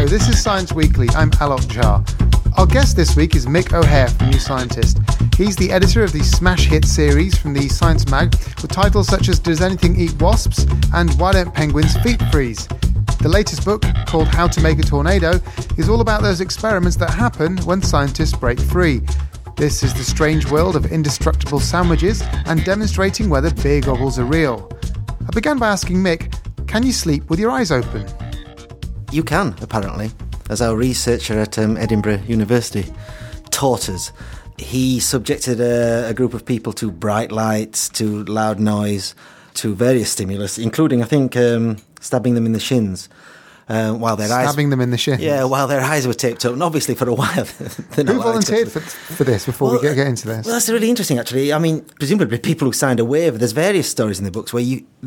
this is Science Weekly. I'm Alok Jha. Our guest this week is Mick O'Hare from New Scientist. He's the editor of the smash hit series from the Science Mag with titles such as Does Anything Eat Wasps and Why Don't Penguins Feet Freeze? The latest book, called How to Make a Tornado, is all about those experiments that happen when scientists break free. This is the strange world of indestructible sandwiches and demonstrating whether beer goggles are real. I began by asking Mick, can you sleep with your eyes open? You can, apparently, as our researcher at Edinburgh University taught us. He subjected a group of people to bright lights, to loud noise, to various stimulus, including, I think, stabbing them in the shins. While their Stabbing them in the shins? Yeah, while their eyes were taped up. And obviously, for a while, Who volunteered for this before we get into this? Well, that's really interesting, actually. I mean, presumably people who signed a waiver. There's various stories in the books where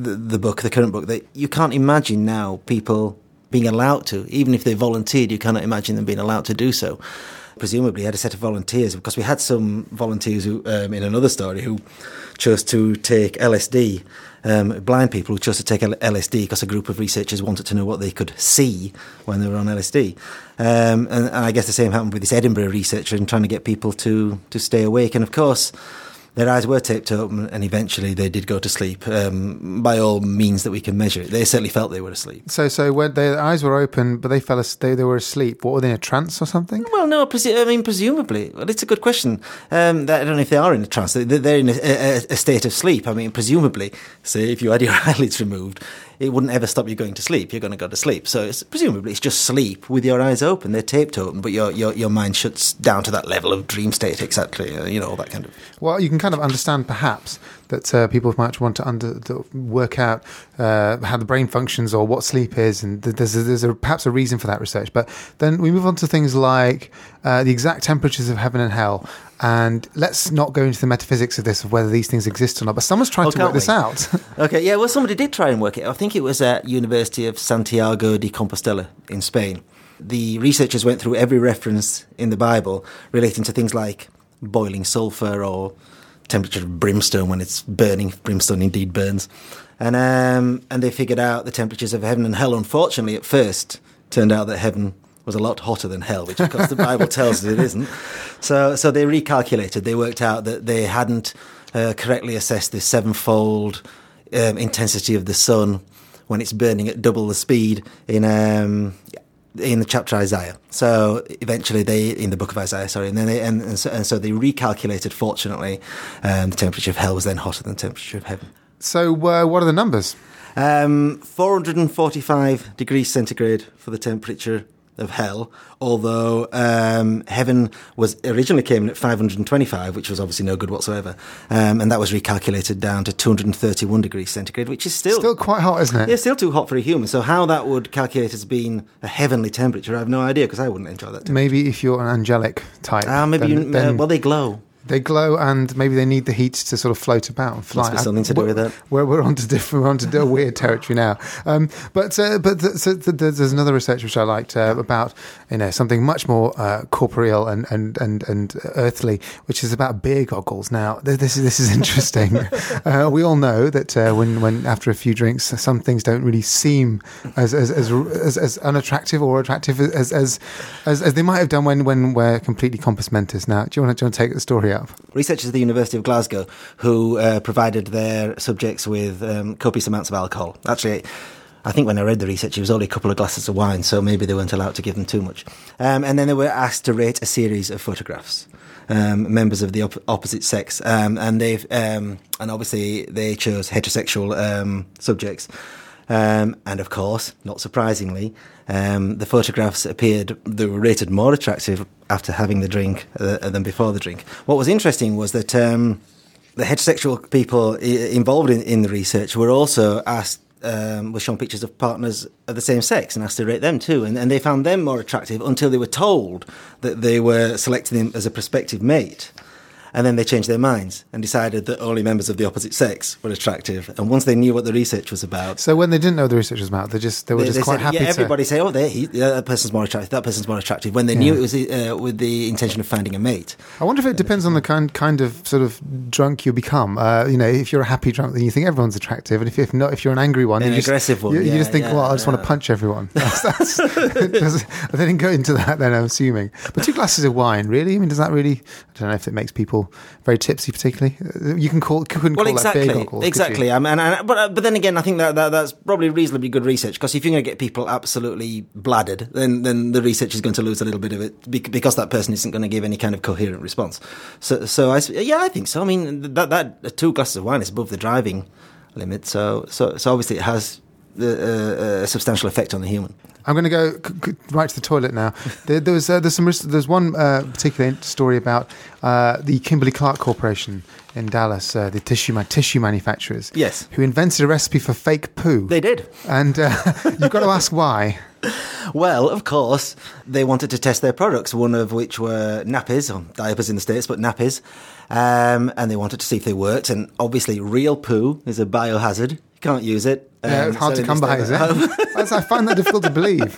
the current book, that you can't imagine now people being allowed to. Even if they volunteered, you cannot imagine them being allowed to do so. Presumably, he had a set of volunteers, because we had some volunteers who, in another story, who chose to take LSD. Blind people who chose to take LSD because a group of researchers wanted to know what they could see when they were on LSD. And I guess the same happened with this Edinburgh researcher in trying to get people to stay awake. And of course, their eyes were taped open and eventually they did go to sleep, by all means that we can measure it. They certainly felt they were asleep. So when their eyes were open, but they were asleep. What, were they in a trance or something? Well, no, presumably. Well, it's a good question. I don't know if they are in a trance. They're in a state of sleep. I mean, presumably, say if you had your eyelids removed, it wouldn't ever stop you going to sleep. You're going to go to sleep. So presumably it's just sleep with your eyes open. They're taped open, but your mind shuts down to that level of dream state, exactly, all that kind of... Well, you can kind of understand, perhaps, that people might want to work out how the brain functions or what sleep is, and there's perhaps a reason for that research. But then we move on to things like the exact temperatures of heaven and hell. And let's not go into the metaphysics of this, of whether these things exist or not. But someone's trying to work this out. Okay, yeah, well, somebody did try and work it. I think it was at University of Santiago de Compostela in Spain. The researchers went through every reference in the Bible relating to things like boiling sulphur or temperature of brimstone when it's burning. Brimstone indeed burns. And they figured out the temperatures of heaven and hell. Unfortunately, at first, turned out that heaven was a lot hotter than hell, which of course the Bible tells us it isn't. So they recalculated. They worked out that they hadn't correctly assessed the sevenfold intensity of the sun when it's burning at double the speed in the chapter Isaiah. So eventually in the book of Isaiah, sorry, and so they recalculated. Fortunately, the temperature of hell was then hotter than the temperature of heaven. So what are the numbers? 445 degrees centigrade for the temperature of hell, although heaven was originally came in at 525, which was obviously no good whatsoever, and that was recalculated down to 231 degrees centigrade, which is still quite hot, isn't it? Yeah, still too hot for a human. So how that would calculate as being a heavenly temperature, I have no idea, because I wouldn't enjoy that temperature. Maybe if you're an angelic type. Well, they glow. They glow, and maybe they need the heat to sort of float about and fly. Must be something to do with that. We're onto a weird territory now. But there's another research which I liked about something much more corporeal and earthly, which is about beer goggles. Now this is interesting. We all know that when after a few drinks, some things don't really seem as unattractive or attractive as they might have done when we're completely compos mentis. Now, do you want to take the story up? Researchers at the University of Glasgow who provided their subjects with copious amounts of alcohol. Actually, I think when I read the research, it was only a couple of glasses of wine, so maybe they weren't allowed to give them too much. And then they were asked to rate a series of photographs, members of the opposite sex, and obviously they chose heterosexual subjects. And of course, not surprisingly, the photographs they were rated more attractive after having the drink than before the drink. What was interesting was that the heterosexual people involved in the research were also asked, were shown pictures of partners of the same sex and asked to rate them too. And they found them more attractive until they were told that they were selecting them as a prospective mate. And then they changed their minds and decided that only members of the opposite sex were attractive. And once they knew what the research was about... So when they didn't know the research was about, they were just quite said, happy everybody say, that person's more attractive, that person's more attractive, when they knew it was with the intention of finding a mate. I wonder if it depends on the kind of sort of drunk you become. If you're a happy drunk, then you think everyone's attractive. And if not, if you're an angry one... An aggressive one. You just think, I just want to punch everyone. They didn't go into that then, I'm assuming. But 2 glasses of wine, really? I mean, does that really... I don't know if it makes people very tipsy, particularly. You couldn't call that big alcohol. Exactly. But then again, I think that's probably reasonably good research, because if you're going to get people absolutely bladdered, then the research is going to lose a little bit of it, because that person isn't going to give any kind of coherent response. So I think so. I mean, that 2 glasses of wine is above the driving limit, so obviously it has a substantial effect on the human. I'm going to go right to the toilet now. There's one particular story about the Kimberly-Clark Corporation in Dallas, the tissue manufacturers. Yes. Who invented a recipe for fake poo. They did. And you've got to ask why. Well, of course, they wanted to test their products, one of which were nappies, or diapers in the States, but nappies. And they wanted to see if they worked. And obviously, real poo is a biohazard. You can't use it. It's hard to come by, is it? I find that difficult to believe.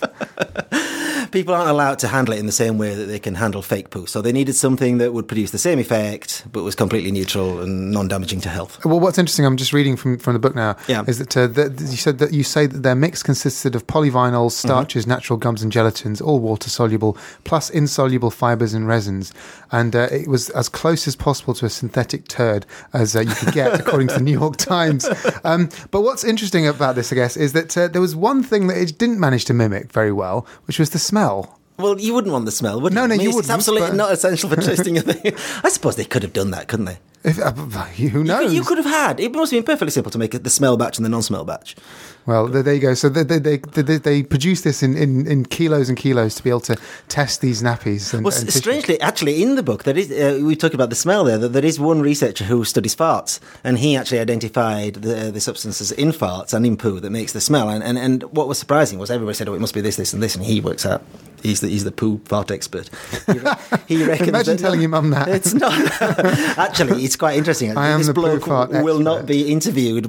People aren't allowed to handle it in the same way that they can handle fake poo. So they needed something that would produce the same effect, but was completely neutral and non-damaging to health. Well, what's interesting, I'm just reading from the book now, is that you say that their mix consisted of polyvinyls, starches, natural gums and gelatins, all water-soluble, plus insoluble fibres and resins. And it was as close as possible to a synthetic turd as you could get, according to the New York Times. But what's interesting about this, I guess, is that there was one thing that it didn't manage to mimic very well, which was the smell. Well, you wouldn't want the smell, would you? No, you wouldn't. It's absolutely not essential for testing a thing. I suppose they could have done that, couldn't they? Who knows? You could have had. It must have been perfectly simple to make the smell batch and the non-smell batch. Well, there you go. So they produce this in kilos and kilos to be able to test these nappies. And strangely, actually, in the book, there is we talk about the smell there. There is one researcher who studies farts, and he actually identified the substances in farts and in poo that makes the smell. And what was surprising was everybody said, "Oh, it must be this, this, and this," and he works out. He's the poo fart expert. He reckons. Imagine telling your mum that. It's not. Actually, it's quite interesting. I am this the bloke poo fart will expert. not be interviewed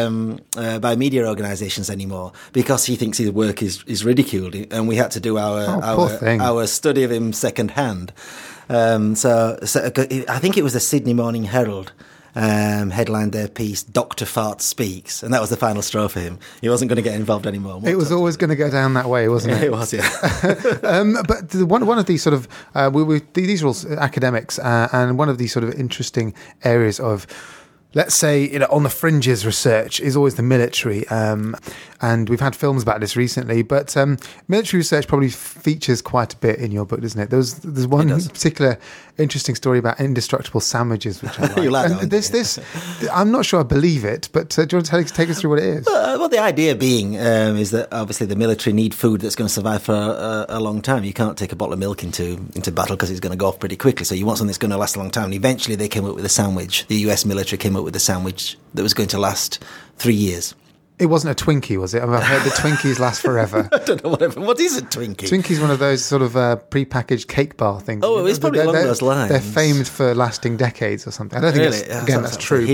by media organisations anymore because he thinks his work is ridiculed, and we had to do our study of him second hand. So I think it was the Sydney Morning Herald. Headlined their piece, Dr. Fart Speaks, and that was the final straw for him. He wasn't going to get involved anymore. It was always going to go down that way, wasn't it? It was, yeah. But one of these sort of, these are all academics, and one of these sort of interesting areas of, let's say, on the fringes research is always the military. And we've had films about this recently, but military research probably features quite a bit in your book, doesn't it? There's one particular interesting story about indestructible sandwiches, which I like. You like that one, this, I'm not sure I believe it, but do you want to take us through what it is? Well, the idea being is that obviously the military need food that's going to survive for a long time. You can't take a bottle of milk into battle because it's going to go off pretty quickly. So you want something that's going to last a long time. And eventually they came up with a sandwich. The US military came up with a sandwich that was going to last 3 years. It wasn't a Twinkie, was it? I've heard the Twinkies last forever. I don't know, what is a Twinkie? Twinkies one of those sort of pre-packaged cake bar things. Oh, it's probably along those lines. They're famed for lasting decades or something. I don't think that's true.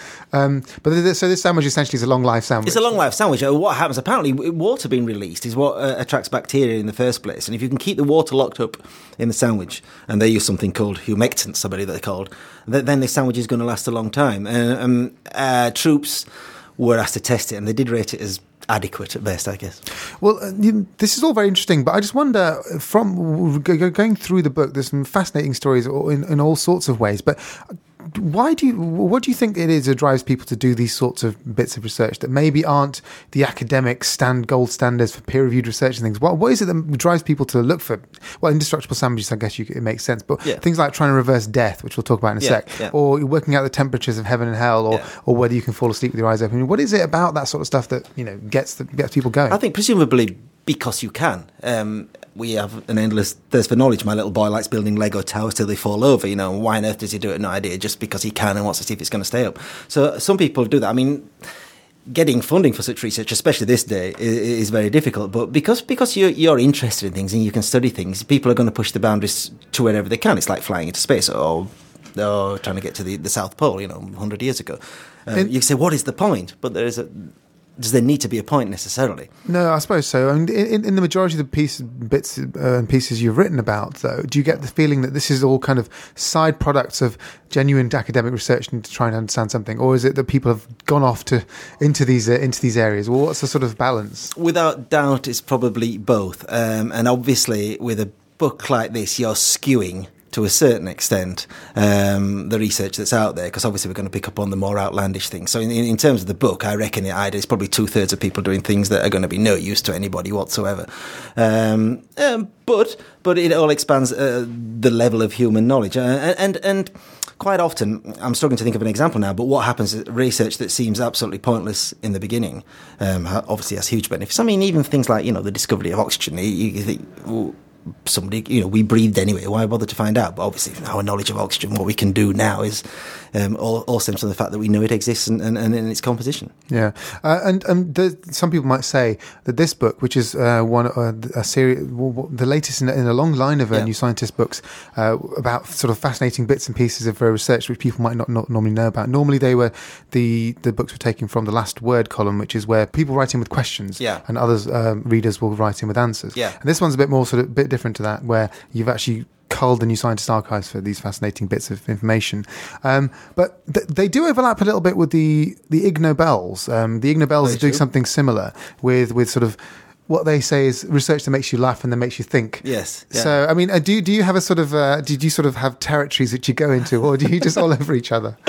So this sandwich essentially is a long life sandwich. It's a long life sandwich. What happens, apparently, water being released is what attracts bacteria in the first place. And if you can keep the water locked up in the sandwich, and they use something called humectants, I believe they're called, then the sandwich is going to last a long time. And troops were asked to test it, and they did rate it as adequate at best, I guess. Well, this is all very interesting, but I just wonder, from going through the book, there's some fascinating stories in all sorts of ways, but what do you think it is that drives people to do these sorts of bits of research that maybe aren't the academic gold standards for peer-reviewed research and things? What is it that drives people to look for, well, indestructible sandwiches, I guess it makes sense, but things like trying to reverse death, which we'll talk about in a sec, or working out the temperatures of heaven and hell, or whether you can fall asleep with your eyes open. I mean, what is it about that sort of stuff that gets people going? I think presumably because you can. We have an endless thirst for knowledge. My little boy likes building Lego towers till they fall over. Why on earth does he do it? No idea. Just because he can and wants to see if it's going to stay up. So some people do that. I mean, getting funding for such research, especially this day, is very difficult. But because you're interested in things and you can study things, people are going to push the boundaries to wherever they can. It's like flying into space or or trying to get to the South Pole, 100 years ago. You can say, what is the point? But does there need to be a point necessarily? No, I suppose so. I mean, in the majority of the bits and pieces you've written about, though, do you get the feeling that this is all kind of side products of genuine academic research to try and understand something, or is it that people have gone off into these areas? Well, what's the sort of balance? Without doubt, it's probably both. And obviously, with a book like this, you're skewing to a certain extent the research that's out there, because obviously we're going to pick up on the more outlandish things. So in terms of the book, I reckon it's probably 2/3 of people doing things that are going to be no use to anybody whatsoever. But it all expands the level of human knowledge. And quite often, I'm struggling to think of an example now, but what happens is research that seems absolutely pointless in the beginning obviously has huge benefits. I mean, even things like, the discovery of oxygen, you think, well, somebody, we breathed anyway, why bother to find out? But obviously our knowledge of oxygen, what we can do now is all stems from the fact that we know it exists and in its composition. Yeah, and some people might say that this book, which is a series, the latest in a long line of New Scientist books about sort of fascinating bits and pieces of research which people might not normally know about. Normally they were the books were taken from the Last Word column, which is where people write in with questions, and others readers will write in with answers. Yeah. And this one's a bit more sort of bit different to that, where you've actually culled the New Scientist archives for these fascinating bits of information. But they do overlap a little bit with the Ig Nobels. The Ig Nobels do something similar with sort of what they say is research that makes you laugh and then makes you think. Yes. Yeah. So, I mean, do you have a sort of, did you sort of have territories that you go into, or do you just all over each other?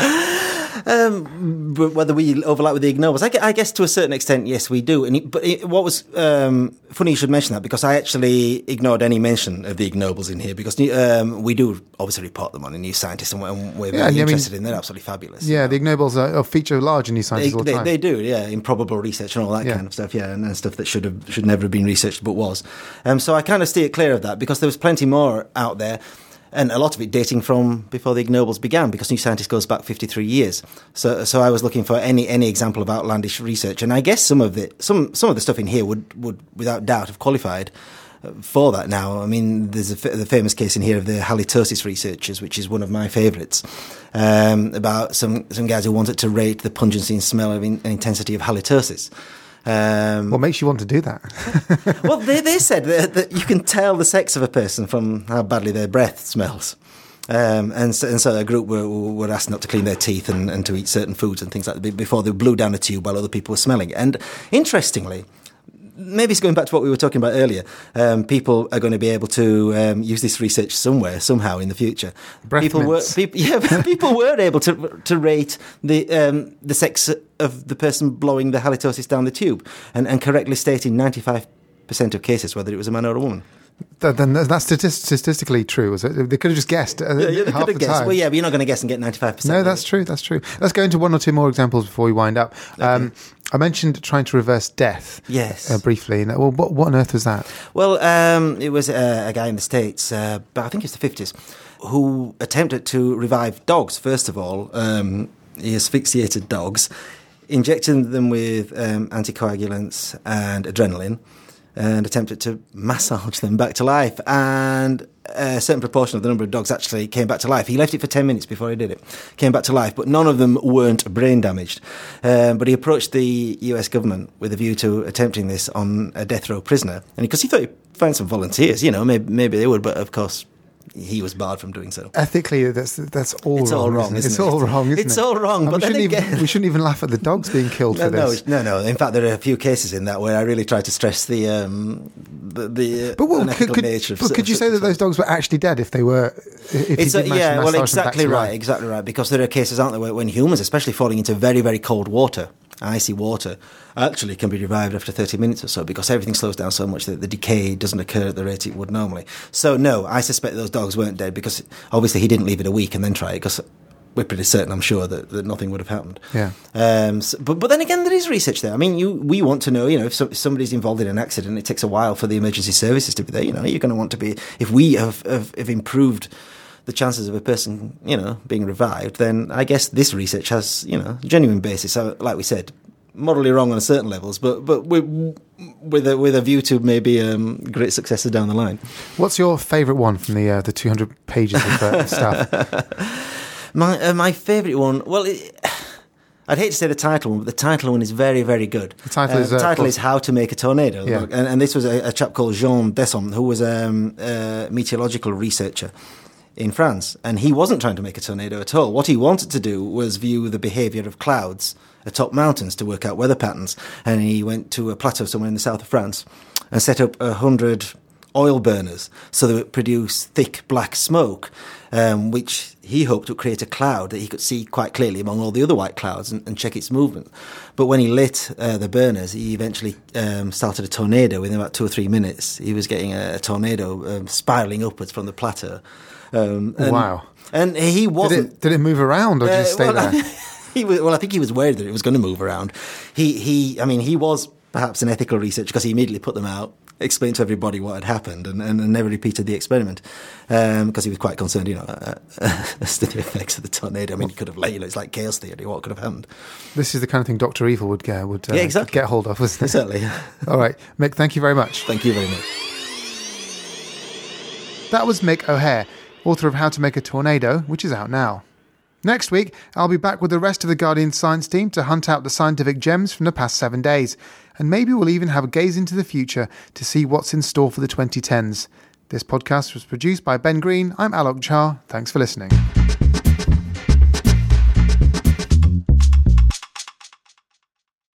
Whether we overlap with the Ig Nobels, I guess to a certain extent, yes, we do. What was funny you should mention that, because I actually ignored any mention of the Ig Nobels in here, because we do obviously report them on in New Scientist, and we're very interested in. They're absolutely fabulous. Yeah, the Ig Nobels feature large in New Scientist all the time. They do, yeah, improbable research and all that kind of stuff, and stuff that should never have been researched but was. So I kind of steer clear of that, because there was plenty more out there. And a lot of it dating from before the Ig Nobels began, because New Scientist goes back 53 years. So I was looking for any example of outlandish research, and I guess some of the stuff in here would without doubt have qualified for that now. I mean, there's the famous case in here of the halitosis researchers, which is one of my favourites, about some guys who wanted to rate the pungency and smell and intensity of halitosis. What makes you want to do that? Well, they said that you can tell the sex of a person from how badly their breath smells. And so a group were asked not to clean their teeth and to eat certain foods and things like that before they blew down a tube while other people were smelling it. And interestingly, maybe it's going back to what we were talking about earlier. People are going to be able to use this research somehow in the future. People were able to rate the sex of the person blowing the halitosis down the tube and correctly state in 95% of cases whether it was a man or a woman. Then that's statistically true, was it? They could have just guessed. They could have guessed. Well, yeah, but you're not going to guess and get 95%. No, that's true. That's true. Let's go into one or two more examples before we wind up. Okay. I mentioned trying to reverse death. Yes. Briefly. Well, what on earth was that? Well, it was a guy in the States, but I think it's the 50s, who attempted to revive dogs. First of all, he asphyxiated dogs, injecting them with anticoagulants and adrenaline, and attempted to massage them back to life. And a certain proportion of the number of dogs actually came back to life. He left it for 10 minutes before he did it. Came back to life, but none of them weren't brain damaged. But he approached the US government with a view to attempting this on a death row prisoner. And because he thought he'd find some volunteers, maybe they would, but of course he was barred from doing so. Ethically, that's all wrong. It's all wrong, isn't it? It's all wrong, isn't it? It's all wrong, but we shouldn't even laugh at the dogs being killed for this. No. In fact, there are a few cases in that where I really try to stress the unethical nature of. But could you say that those dogs were actually dead if they were? Exactly right. Because there are cases, aren't there, where when humans, especially falling into very, very cold water, icy water, actually can be revived after 30 minutes or so, because everything slows down so much that the decay doesn't occur at the rate it would normally. So no, I suspect those dogs weren't dead, because obviously he didn't leave it a week and then try it, because we're pretty certain, I'm sure, that nothing would have happened. Yeah. But then again, there is research there. I mean, we want to know, if somebody's involved in an accident, it takes a while for the emergency services to be there. You're going to want to be, if we have improved the chances of a person, being revived, then I guess this research has, genuine basis. So, like we said, morally wrong on certain levels, but with a view to maybe great successes down the line. What's your favourite one from the 200 pages of stuff? My favourite one, well, I'd hate to say the title one, but the title one is very, very good. The title is How to Make a Tornado. Yeah. And this was a chap called Jean Desson, who was a meteorological researcher in France. And he wasn't trying to make a tornado at all. What he wanted to do was view the behaviour of clouds atop mountains to work out weather patterns. And he went to a plateau somewhere in the south of France and set up 100 oil burners so they would produce thick black smoke, which he hoped would create a cloud that he could see quite clearly among all the other white clouds and check its movement. But when he lit the burners, he eventually started a tornado. Within about 2 or 3 minutes, he was getting a tornado spiralling upwards from the plateau. Wow. And he wasn't... Did it move around or did it stay there? I think he was worried that it was going to move around. He was perhaps an ethical researcher because he immediately put them out, explained to everybody what had happened and never repeated the experiment because he was quite concerned, as to the effects of the tornado. I mean, he could have, it's like chaos theory, what could have happened. This is the kind of thing Dr. Evil would exactly. get hold of, wasn't it? Certainly. All right, Mick, thank you very much. Thank you very much. That was Mick O'Hare, author of How to Make a Tornado, which is out now. Next week, I'll be back with the rest of the Guardian science team to hunt out the scientific gems from the past 7 days. And maybe we'll even have a gaze into the future to see what's in store for the 2010s. This podcast was produced by Ben Green. I'm Alok Jha. Thanks for listening.